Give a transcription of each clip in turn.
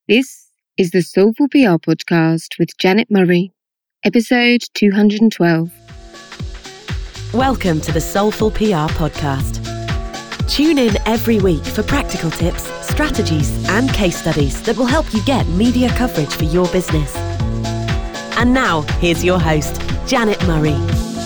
This is the Soulful PR podcast with Janet Murray, episode 212. Welcome to the Soulful PR podcast. Tune in every week for practical tips, strategies, and case studies that will help you get media coverage for your business. And now, here's your host, Janet Murray.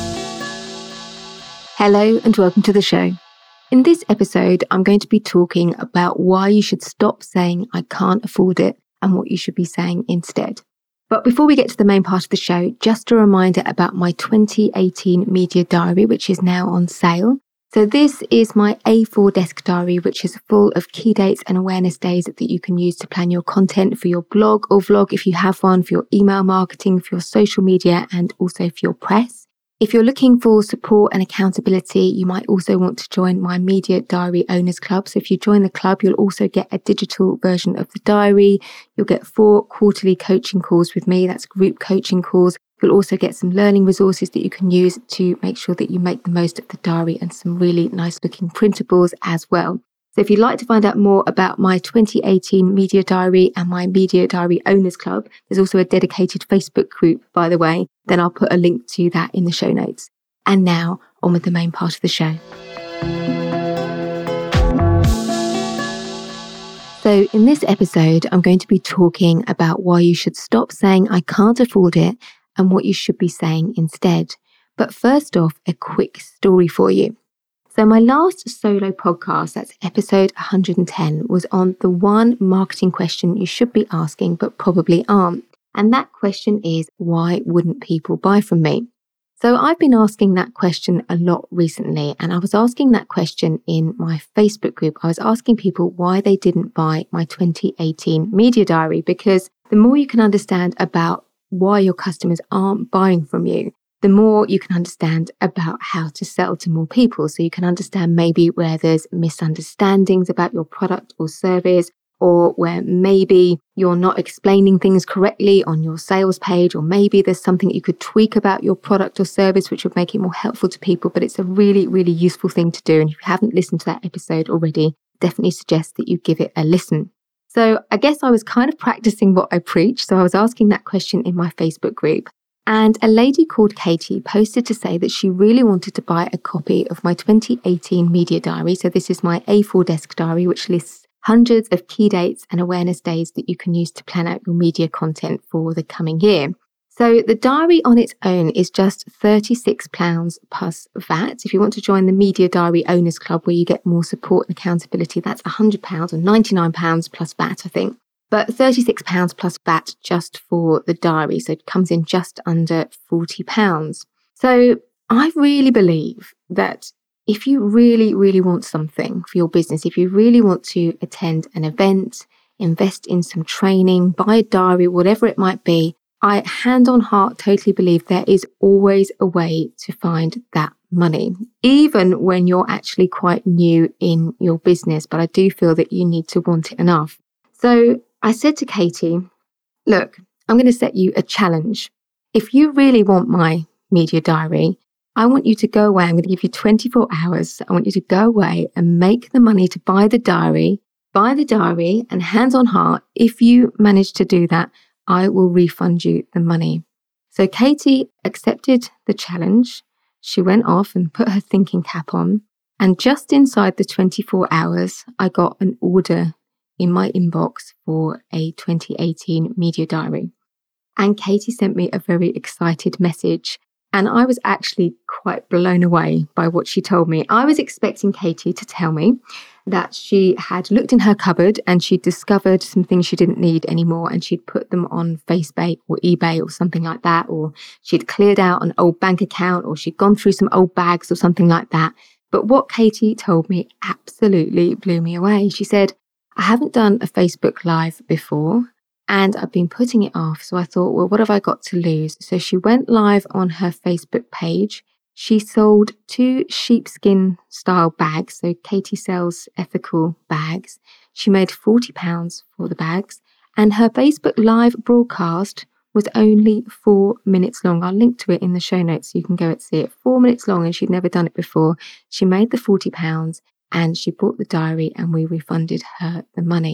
Hello and welcome to the show. In this episode, I'm going to be talking about why you should stop saying I can't afford it and what you should be saying instead. But before we get to the main part of the show, just a reminder about my 2018 media diary, which is now on sale. So this is my A4 desk diary, which is full of key dates and awareness days that you can use to plan your content for your blog or vlog if you have one, for your email marketing, for your social media, and also for your press. If you're looking for support and accountability, you might also want to join my Media Diary Owners Club. So if you join the club, you'll also get a digital version of the diary. You'll get 4 quarterly coaching calls with me. That's group coaching calls. You'll also get some learning resources that you can use to make sure that you make the most of the diary and some really nice looking printables as well. So if you'd like to find out more about my 2018 Media Diary and my Media Diary Owners Club, there's also a dedicated Facebook group, by the way, then I'll put a link to that in the show notes. And now, on with the main part of the show. So in this episode, I'm going to be talking about why you should stop saying I can't afford it and what you should be saying instead. But first off, a quick story for you. So my last solo podcast, that's episode 110, was on the one marketing question you should be asking but probably aren't. And that question is, why wouldn't people buy from me? So I've been asking that question a lot recently, and I was asking that question in my Facebook group. I was asking people why they didn't buy my 2018 media diary, because the more you can understand about why your customers aren't buying from you, the more you can understand about how to sell to more people. So you can understand maybe where there's misunderstandings about your product or service, or where maybe you're not explaining things correctly on your sales page, or maybe there's something you could tweak about your product or service which would make it more helpful to people. But it's a really, really useful thing to do. And if you haven't listened to that episode already, definitely suggest that you give it a listen. So I guess I was kind of practicing what I preach. So I was asking that question in my Facebook group. And a lady called Katie posted to say that she really wanted to buy a copy of my 2018 media diary. So this is my A4 desk diary, which lists hundreds of key dates and awareness days that you can use to plan out your media content for the coming year. So the diary on its own is just £36 plus VAT. If you want to join the Media Diary Owners Club, where you get more support and accountability, that's £100 or £99 plus VAT, I think. But £36 plus VAT just for the diary. So it comes in just under £40. So I really believe that if you really, really want something for your business, if you really want to attend an event, invest in some training, buy a diary, whatever it might be, I hand on heart totally believe there is always a way to find that money, even when you're actually quite new in your business. But I do feel that you need to want it enough. So I said to Katie, look, I'm going to set you a challenge. If you really want my media diary, I want you to go away. I'm going to give you 24 hours. I want you to go away and make the money to buy the diary, and hands on heart, if you manage to do that, I will refund you the money. So Katie accepted the challenge. She went off and put her thinking cap on. And just inside the 24 hours, I got an order in my inbox for a 2018 media diary. And Katie sent me a very excited message. And I was actually quite blown away by what she told me. I was expecting Katie to tell me that she had looked in her cupboard and she'd discovered some things she didn't need anymore, and she'd put them on Facebook or eBay or something like that, or she'd cleared out an old bank account, or she'd gone through some old bags or something like that. But what Katie told me absolutely blew me away. She said, I haven't done a Facebook Live before and I've been putting it off. So I thought, well, what have I got to lose? So she went live on her Facebook page. She sold 2 sheepskin style bags. So Katie sells ethical bags. She made £40 for the bags. And her Facebook Live broadcast was only 4 minutes long. I'll link to it in the show notes so you can go and see it. 4 minutes long, and she'd never done it before. She made the £40 and she bought the diary and we refunded her the money.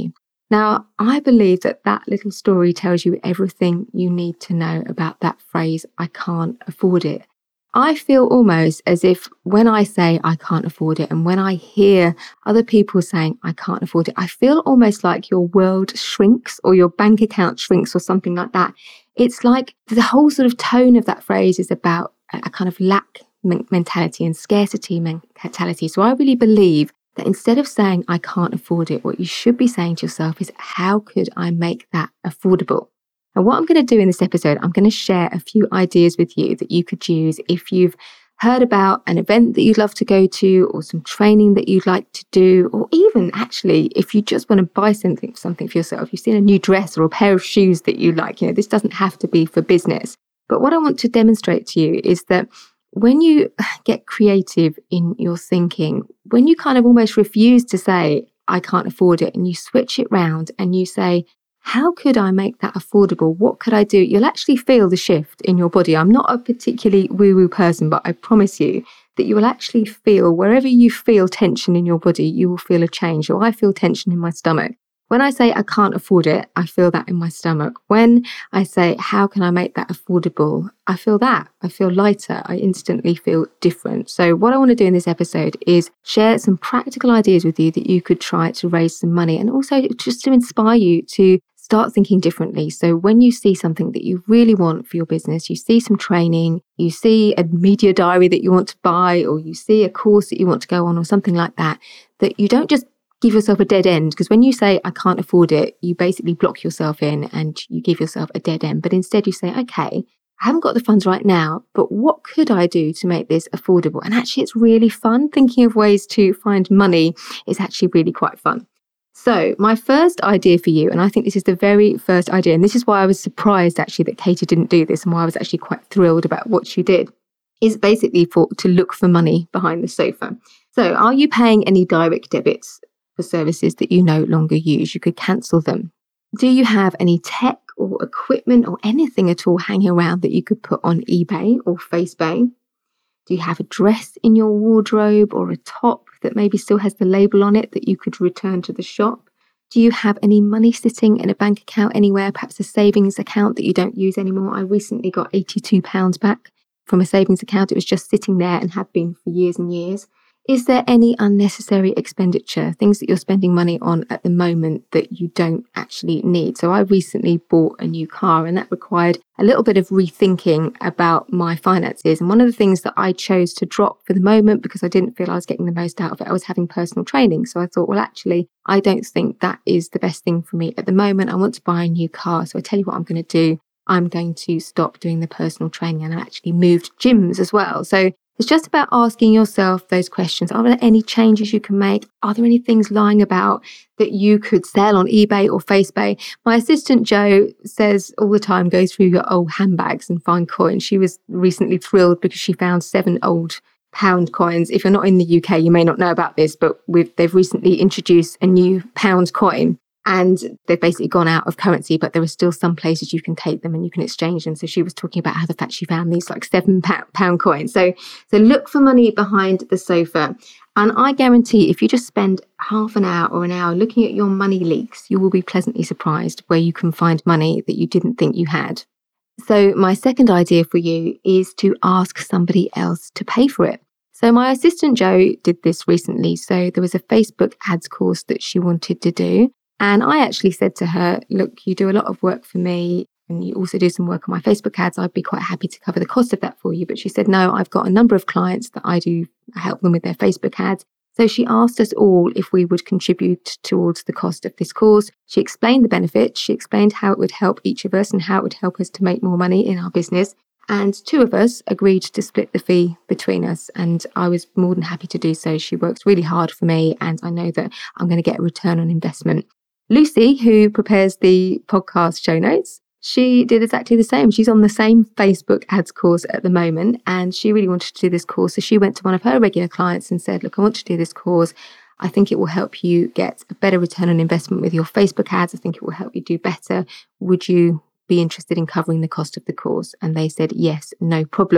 Now, I believe that that little story tells you everything you need to know about that phrase, I can't afford it. I feel almost as if when I say I can't afford it and when I hear other people saying I can't afford it, I feel almost like your world shrinks or your bank account shrinks or something like that. It's like the whole sort of tone of that phrase is about a kind of lack mentality and scarcity mentality. So I really believe that instead of saying I can't afford it, what you should be saying to yourself is, how could I make that affordable? And what I'm going to do in this episode, I'm going to share a few ideas with you that you could use if you've heard about an event that you'd love to go to, or some training that you'd like to do, or even actually if you just want to buy something for yourself. You've seen a new dress or a pair of shoes that you like. This doesn't have to be for business. But what I want to demonstrate to you is that when you get creative in your thinking, when you kind of almost refuse to say, I can't afford it, and you switch it round and you say, how could I make that affordable? What could I do? You'll actually feel the shift in your body. I'm not a particularly woo-woo person, but I promise you that you will actually feel, wherever you feel tension in your body, you will feel a change. So I feel tension in my stomach. When I say I can't afford it, I feel that in my stomach. When I say, how can I make that affordable? I feel that. I feel lighter. I instantly feel different. So what I want to do in this episode is share some practical ideas with you that you could try to raise some money, and also just to inspire you to start thinking differently. So when you see something that you really want for your business, you see some training, you see a media diary that you want to buy, or you see a course that you want to go on or something like that, that you don't just give yourself a dead end. Because when you say, I can't afford it, you basically block yourself in and you give yourself a dead end. But instead you say, okay, I haven't got the funds right now, but what could I do to make this affordable? And actually it's really fun. Thinking of ways to find money is actually really quite fun. So my first idea for you, and I think this is the very first idea, and this is why I was surprised actually that Katie didn't do this, and why I was actually quite thrilled about what she did, is basically to look for money behind the sofa. So are you paying any direct debits for services that you no longer use? You could cancel them. Do you have any tech or equipment or anything at all hanging around that you could put on eBay or FaceBay? Do you have a dress in your wardrobe or a top that maybe still has the label on it that you could return to the shop? Do you have any money sitting in a bank account anywhere, perhaps a savings account that you don't use anymore? I recently got £82 back from a savings account. It was just sitting there and had been for years and years. Is there any unnecessary expenditure, things that you're spending money on at the moment that you don't actually need? So I recently bought a new car, and that required a little bit of rethinking about my finances. And one of the things that I chose to drop for the moment, because I didn't feel I was getting the most out of it, I was having personal training. So I thought, well, actually, I don't think that is the best thing for me at the moment. I want to buy a new car. So I tell you what I'm going to do. I'm going to stop doing the personal training, and I actually moved gyms as well. So it's just about asking yourself those questions. Are there any changes you can make? Are there any things lying about that you could sell on eBay or FaceBay? My assistant Jo says all the time, go through your old handbags and find coins. She was recently thrilled because she found 7 old pound coins. If you're not in the UK, you may not know about this, but they've recently introduced a new pound coin. And they've basically gone out of currency, but there are still some places you can take them and you can exchange them. So she was talking about how the fact she found these like 7 pound coins. So look for money behind the sofa. And I guarantee if you just spend half an hour or an hour looking at your money leaks, you will be pleasantly surprised where you can find money that you didn't think you had. So my second idea for you is to ask somebody else to pay for it. So my assistant Jo did this recently. So there was a Facebook ads course that she wanted to do. And I actually said to her, look, you do a lot of work for me and you also do some work on my Facebook ads. I'd be quite happy to cover the cost of that for you. But she said, no, I've got a number of clients that I help them with their Facebook ads. So she asked us all if we would contribute towards the cost of this course. She explained the benefits. She explained how it would help each of us and how it would help us to make more money in our business. And 2 of us agreed to split the fee between us. And I was more than happy to do so. She works really hard for me and I know that I'm going to get a return on investment. Lucy, who prepares the podcast show notes, she did exactly the same. She's on the same Facebook ads course at the moment, and she really wanted to do this course. So she went to one of her regular clients and said, look, I want to do this course. I think it will help you get a better return on investment with your Facebook ads. I think it will help you do better. Would you be interested in covering the cost of the course? And they said, yes, no problem.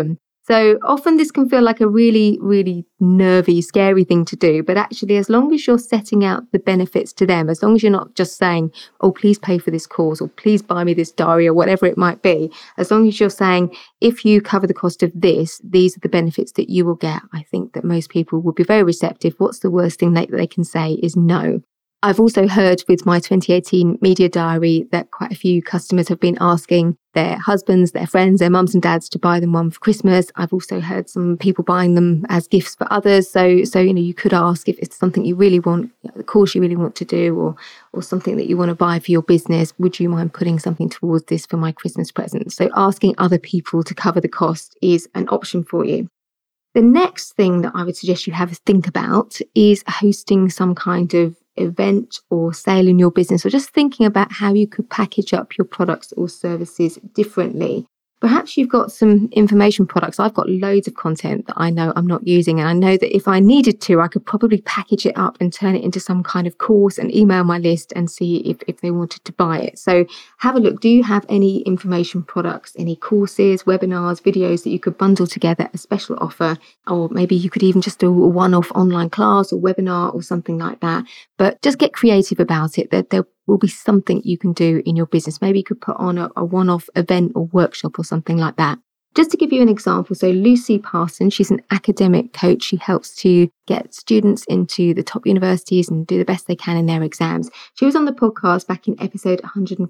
So often this can feel like a really, really nervy, scary thing to do. But actually, as long as you're setting out the benefits to them, as long as you're not just saying, oh, please pay for this course or please buy me this diary or whatever it might be, as long as you're saying, if you cover the cost of this, these are the benefits that you will get, I think that most people will be very receptive. What's the worst thing that they can say is no. I've also heard with my 2018 media diary that quite a few customers have been asking their husbands, their friends, their mums and dads to buy them one for Christmas. I've also heard some people buying them as gifts for others. So you could ask if it's something you really want, the course you really want to do, or something that you want to buy for your business. Would you mind putting something towards this for my Christmas present? So asking other people to cover the cost is an option for you. The next thing that I would suggest you have a think about is hosting some kind of event or sale in your business, or just thinking about how you could package up your products or services differently. Perhaps you've got some information products. I've got loads of content that I know I'm not using, and I know that if I needed to, I could probably package it up and turn it into some kind of course and email my list and see if they wanted to buy it. So have a look. Do you have any information products, any courses, webinars, videos that you could bundle together, a special offer, or maybe you could even just do a one-off online class or webinar or something like that. But just get creative about it. There will be something you can do in your business. Maybe you could put on a one-off event or workshop or something like that. Just to give you an example, so Lucy Parsons, she's an academic coach. She helps to get students into the top universities and do the best they can in their exams. She was on the podcast back in episode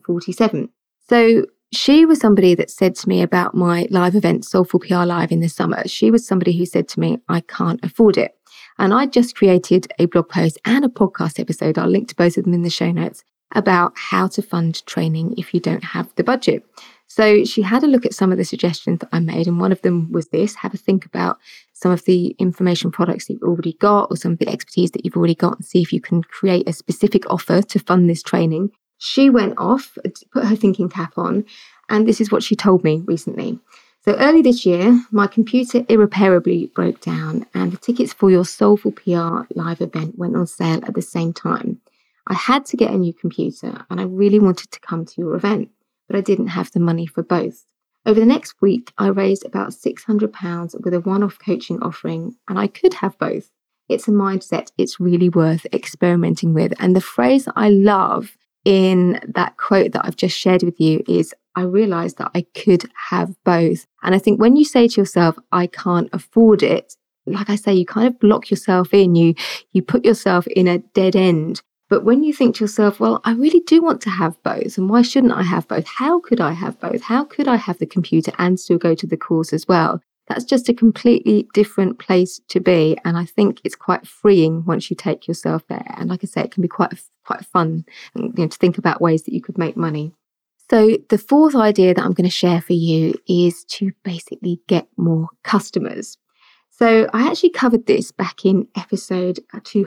147. So she was somebody that said to me about my live event, Soulful PR Live in the summer. She was somebody who said to me, I can't afford it. And I just created a blog post and a podcast episode. I'll link to both of them in the show notes about how to fund training if you don't have the budget. So she had a look at some of the suggestions that I made, and one of them was this: have a think about some of the information products that you've already got or some of the expertise that you've already got and see if you can create a specific offer to fund this training. She went off, put her thinking cap on, and this is what she told me recently. So early this year, my computer irreparably broke down and the tickets for your Soulful PR live event went on sale at the same time. I had to get a new computer and I really wanted to come to your event, but I didn't have the money for both. Over the next week, I raised about £600 with a one-off coaching offering, and I could have both. It's a mindset it's really worth experimenting with. And the phrase that I love in that quote that I've just shared with you is, I realized that I could have both. And I think when you say to yourself, I can't afford it, like I say, you kind of block yourself in, you put yourself in a dead end. But when you think to yourself, well, I really do want to have both, and why shouldn't I have both? How could I have both? How could I have the computer and still go to the course as well? That's just a completely different place to be. And I think it's quite freeing once you take yourself there. And like I say, it can be quite fun, to think about ways that you could make money. So the fourth idea that I'm going to share for you is to basically get more customers. So I actually covered this back in episode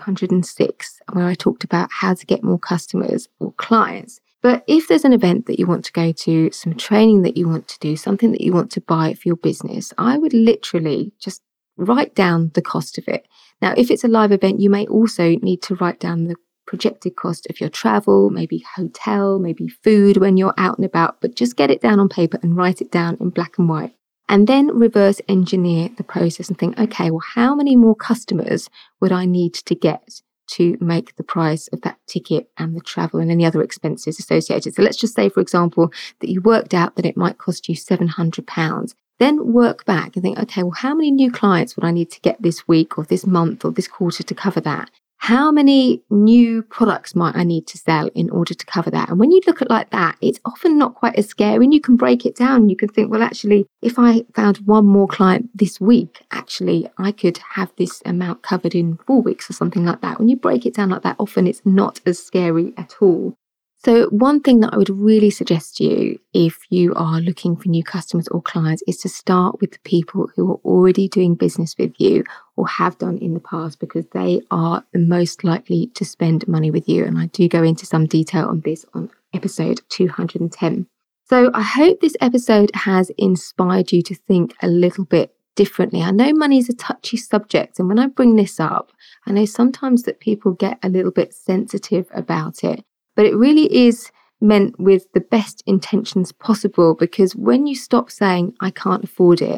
206, where I talked about how to get more customers or clients. But if there's an event that you want to go to, some training that you want to do, something that you want to buy for your business, I would literally just write down the cost of it. Now, if it's a live event, you may also need to write down the projected cost of your travel, maybe hotel, maybe food when you're out and about, but just get it down on paper and write it down in black and white. And then reverse engineer the process and think, okay, well, how many more customers would I need to get to make the price of that ticket and the travel and any other expenses associated? So let's just say, for example, that you worked out that it might cost you £700. Then work back and think, okay, well, how many new clients would I need to get this week or this month or this quarter to cover that? How many new products might I need to sell in order to cover that? And when you look at it like that, it's often not quite as scary, and you can break it down. You can think, well, actually, if I found one more client this week, actually, I could have this amount covered in 4 weeks or something like that. When you break it down like that, often it's not as scary at all. So one thing that I would really suggest to you if you are looking for new customers or clients is to start with the people who are already doing business with you or have done in the past, because they are the most likely to spend money with you. And I do go into some detail on this on episode 210. So I hope this episode has inspired you to think a little bit differently. I know money is a touchy subject, and when I bring this up, I know sometimes that people get a little bit sensitive about it. But it really is meant with the best intentions possible, because when you stop saying, I can't afford it,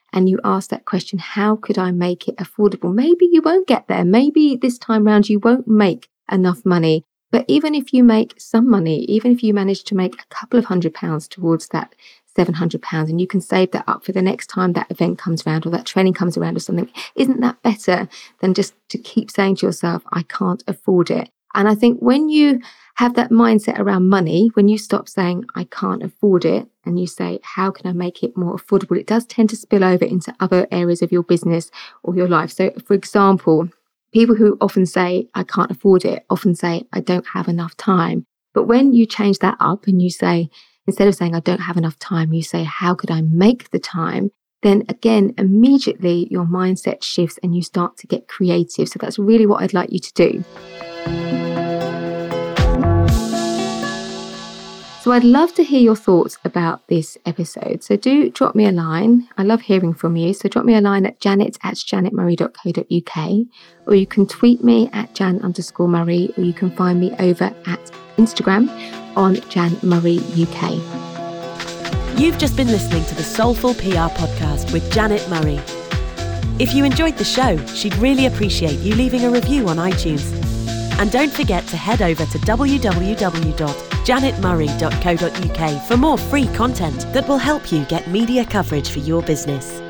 and you ask that question, how could I make it affordable? Maybe you won't get there. Maybe this time round you won't make enough money. But even if you make some money, even if you manage to make a couple of £100 towards that £700, and you can save that up for the next time that event comes around or that training comes around or something, isn't that better than just to keep saying to yourself, I can't afford it? And I think when you have that mindset around money, when you stop saying, I can't afford it, and you say, how can I make it more affordable? It does tend to spill over into other areas of your business or your life. So, for example, people who often say, I can't afford it, often say, I don't have enough time. But when you change that up and you say, instead of saying, I don't have enough time, you say, how could I make the time? Then again, immediately your mindset shifts and you start to get creative. So that's really what I'd like you to do. So I'd love to hear your thoughts about this episode. So do drop me a line. I love hearing from you. So drop me a line at janet@janetmurray.co.uk, or you can tweet me at jan_Murray, or you can find me over at Instagram on JanMurrayUK. You've just been listening to the Soulful PR podcast with Janet Murray. If you enjoyed the show, she'd really appreciate you leaving a review on iTunes. And don't forget to head over to www.janetmurray.co.uk for more free content that will help you get media coverage for your business.